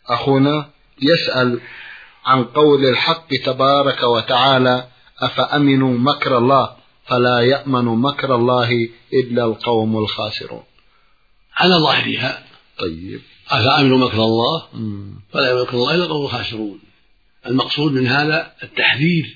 أخونا يسأل عن قول الحق تبارك وتعالى: أفأمنوا مكر الله فلا يأمن مكر الله إلا القوم الخاسرون. على ظاهرها. طيب. أفأمنوا مكر الله فلا يأمن مكر الله إلا القوم الخاسرون. المقصود من هذا التحذير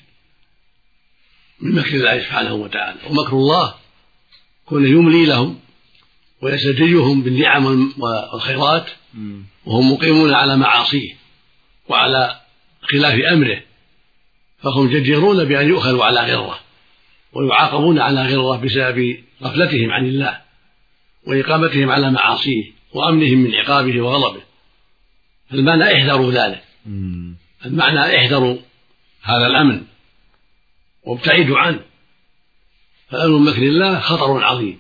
من مكر الله سبحانه وتعالى، ومكر الله كون يملي لهم ويستدرجهم بالنعم والخيرات وهم مقيمون على معاصيه وعلى خلاف أمره، فهم جديرون بأن يؤخذوا على غرة ويعاقبون على غرة بسبب غفلتهم عن الله وإقامتهم على معاصيه وأمنهم من عقابه وغضبه. المعنى احذروا ذلك، المعنى احذروا هذا الأمن وابتعدوا عنه، فأمن مكر الله خطر عظيم،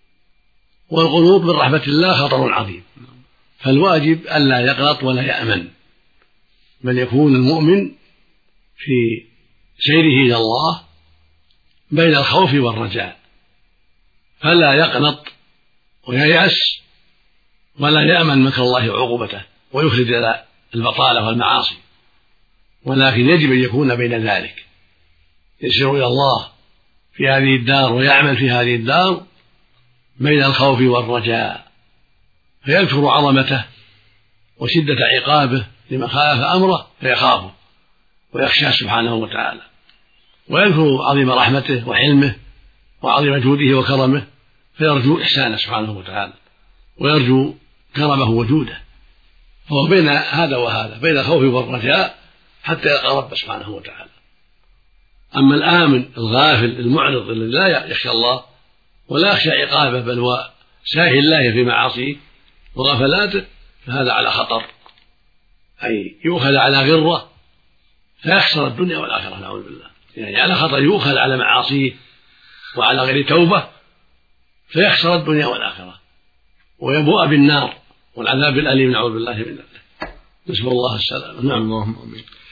والقنوط من رحمة الله خطر عظيم. فالواجب ألا يقنط ولا يأمن، بل يكون المؤمن في سيره إلى الله بين الخوف والرجاء، فلا يقنط وييأس ولا يأمن مكر الله وعقوبته ويخرج إلى البطالة والمعاصي، ولكن يجب أن يكون بين ذلك، يسير إلى الله في هذه الدار ويعمل في هذه الدار بين الخوف والرجاء، فيذكر عظمته وشدة عقابه لمن خالف أمره فيخافه ويخشى سبحانه وتعالى، ويذكر عظيم رحمته وحلمه وعظيم جوده وكرمه فيرجو إحسانه سبحانه وتعالى ويرجو كرمه وجوده، فهو بين هذا وهذا، بين الخوف والرجاء حتى يلقى ربه سبحانه وتعالى. أما الآمن الغافل المعرض الذي لا يخشى الله ولا يخشى عقابه بل هو ساهي الله في معاصيه وغفلاته، فهذا على خطر، أي يؤخذ على غرة فيخسر الدنيا والآخرة نعوذ بالله، يعني على خطر يؤخذ على معاصيه وعلى غير توبة فيخسر الدنيا والآخرة ويبوء بالنار والعذاب الأليم نعوذ بالله من ذلك. نسأل الله السلامة. اللهم آمين.